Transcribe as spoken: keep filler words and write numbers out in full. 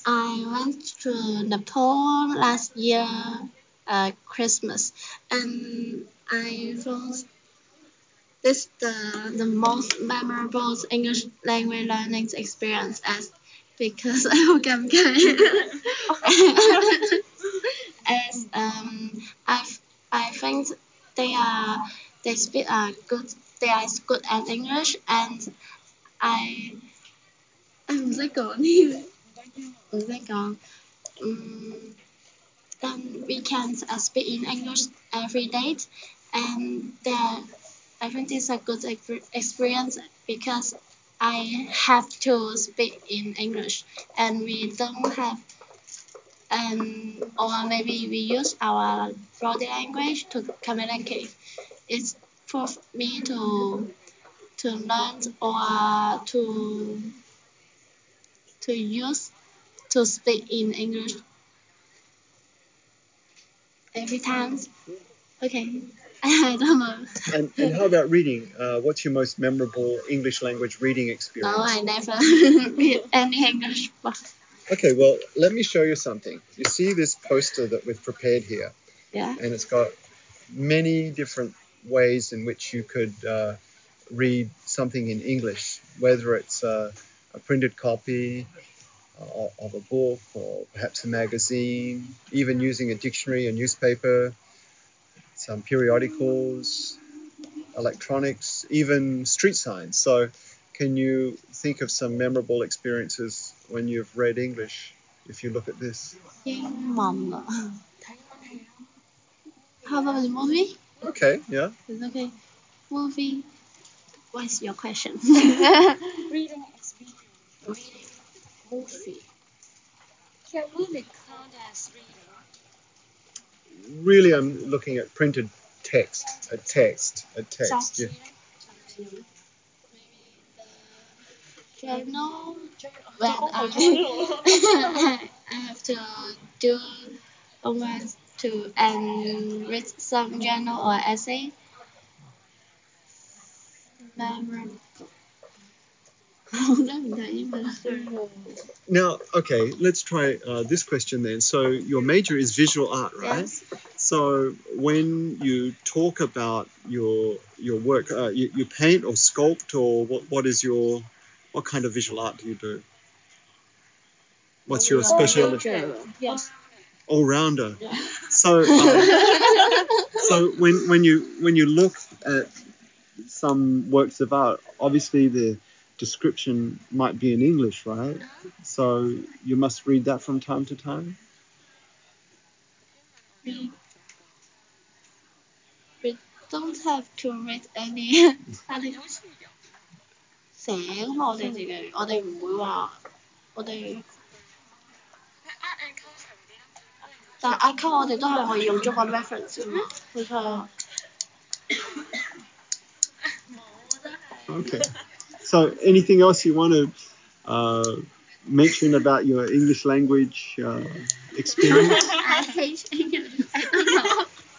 I went to Nepal last year, uh, Christmas, and I found this the the most memorable English language learning experience as because I am as um I I think they are they speak uh good they are good at English and I I'm like on here. Like on um, then we can uh, speak in English every day, and that I think this is a good ex- experience because I have to speak in English, and we don't have, and or maybe we use our body language to communicate. It's for me to to learn or to to use to speak in English every time. Okay, I don't know. And, and how about reading? Uh, what's your most memorable English language reading No, experience? I never read any English book. Okay, well, let me show you something. You see this poster that we've prepared here, Yeah. and it's got many different ways in which you could uh, read something in English, whether it's uh, a printed copy uh, of a book or perhaps a magazine, even using a dictionary, a newspaper, some periodicals, electronics, even street signs. So, can you think of some memorable experiences when you've read English if you look at this? 英文啊 How about the movie? Okay, yeah. It's okay. Movie. What's your question? Reading experience. Reading movie. Can movie count as reading? Really, I'm looking at printed text, a text, a text. Yeah. Maybe the journal when I, I have to do homework to and read some journal or essay. Memorable. Now, okay, let's try uh, this question then. So, your major is visual art, right? Yes. So, when you talk about your your work, uh, you, you paint or sculpt, or what, what is your what kind of visual art do you do? What's your specialty? Yes. All rounder. Yeah. So, uh, so when when you when you look at some works of art, obviously the description might be in English, right? So you must read that from time to time. we, we don't have to read any 寫我哋自己，我哋唔會話我哋，但係 icon 我哋都係可以用中文 reference 㗎嘛，冇錯。 Okay. So anything else you want to uh, mention about your English language uh, experience? I hate